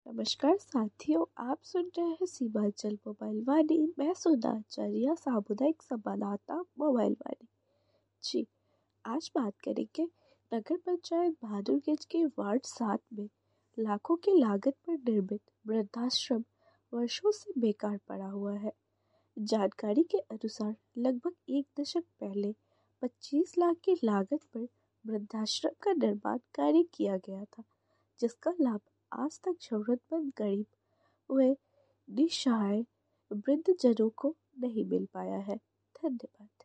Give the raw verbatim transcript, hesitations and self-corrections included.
नमस्कार साथियों, आप सुन रहे हैं सीमांचल मोबाइल वाणी। मैं सुधा आचार्य, सामुदायिक संवाददाता मोबाइल वाणी। जी, आज बात करेंगे नगर पंचायत बहादुरगंज के वार्ड सात में लाखों की लागत पर निर्मित वृद्धाश्रम वर्षों से बेकार पड़ा हुआ है। जानकारी के अनुसार लगभग एक दशक पहले पच्चीस लाख की लागत पर वृद्धाश्रम का निर्माण कार्य किया गया था, जिसका लाभ आज तक जरूरतमंद गरीब व निसहाय वृद्धजनों को नहीं मिल पाया है। धन्यवाद।